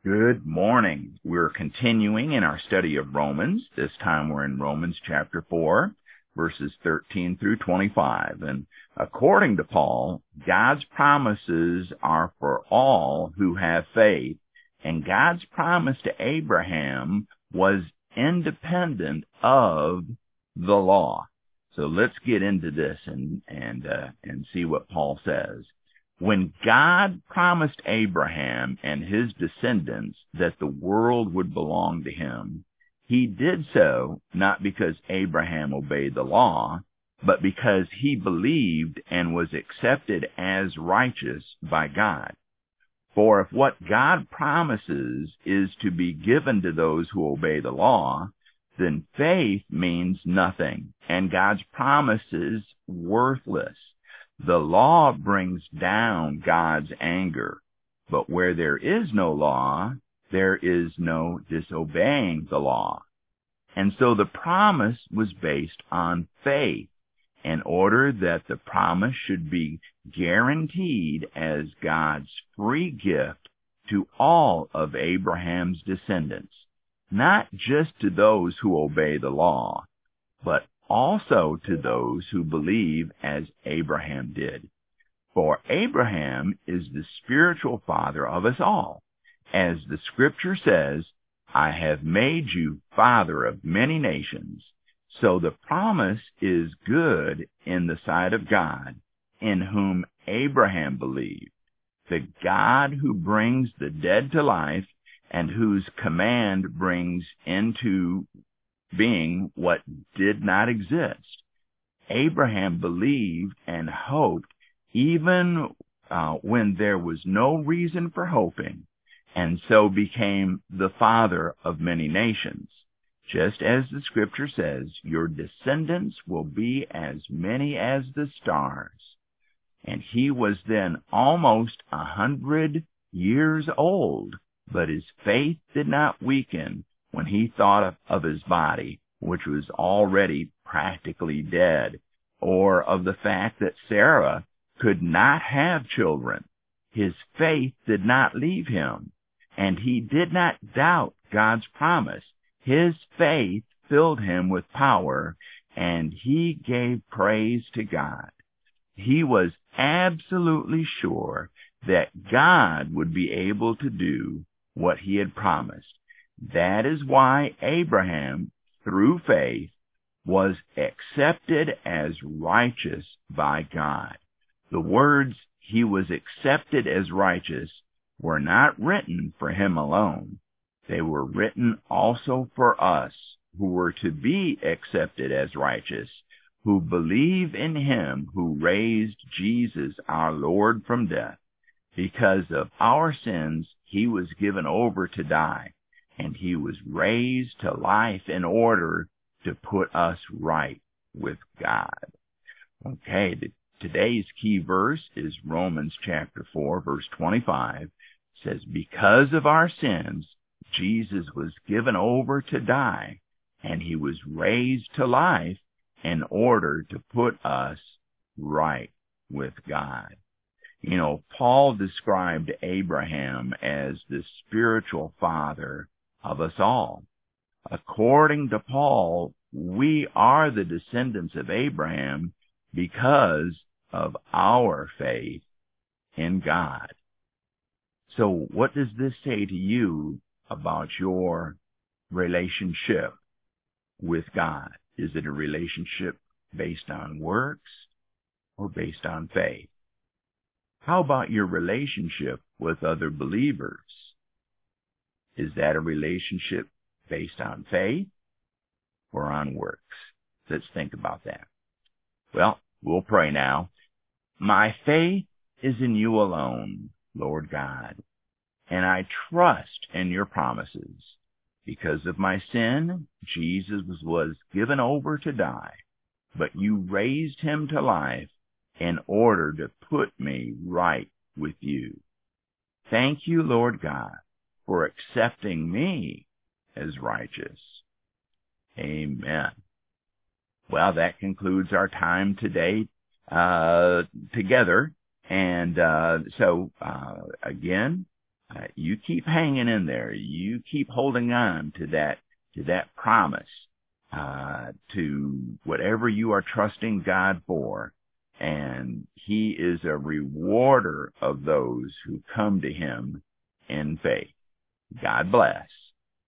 Good morning. We're continuing in our study of Romans. This time we're in Romans chapter 4, verses 13 through 25. And according to Paul, God's promises are for all who have faith, and God's promise to Abraham was independent of the law. So let's get into this and see what Paul says. When God promised Abraham and his descendants that the world would belong to him, he did so not because Abraham obeyed the law, but because he believed and was accepted as righteous by God. For if what God promises is to be given to those who obey the law, then faith means nothing, and God's promise is worthless. The law brings down God's anger, but where there is no law, there is no disobeying the law. And so the promise was based on faith, in order that the promise should be guaranteed as God's free gift to all of Abraham's descendants, not just to those who obey the law, but also to those who believe as Abraham did. For Abraham is the spiritual father of us all. As the scripture says, I have made you father of many nations. So the promise is good in the sight of God, in whom Abraham believed, the God who brings the dead to life and whose command brings into being what did not exist. Abraham believed and hoped even when there was no reason for hoping, and so became the father of many nations. Just as the scripture says, your descendants will be as many as the stars. And he was then almost 100 years old, but his faith did not weaken when he thought of his body, which was already practically dead, or of the fact that Sarah could not have children. His faith did not leave him, and he did not doubt God's promise. His faith filled him with power, and he gave praise to God. He was absolutely sure that God would be able to do what he had promised. That is why Abraham, through faith, was accepted as righteous by God. The words, he was accepted as righteous, were not written for him alone. They were written also for us, who were to be accepted as righteous, who believe in him who raised Jesus our Lord from death. Because of our sins, he was given over to die, and he was raised to life in order to put us right with God. Okay, today's key verse is Romans chapter 4, verse 25. It says, because of our sins, Jesus was given over to die, and he was raised to life in order to put us right with God. You know, Paul described Abraham as the spiritual father of us all. According to Paul, we are the descendants of Abraham because of our faith in God. So what does this say to you about your relationship with God? Is it a relationship based on works or based on faith? How about your relationship with other believers? Is that a relationship based on faith or on works? Let's think about that. Well, we'll pray now. My faith is in you alone, Lord God, and I trust in your promises. Because of my sin, Jesus was given over to die, but you raised him to life in order to put me right with you. Thank you, Lord God, for accepting me as righteous. Amen. Well, that concludes our time today together. And so, again, You keep hanging in there. You keep holding on to that promise, to whatever you are trusting God for. And He is a rewarder of those who come to Him in faith. God bless.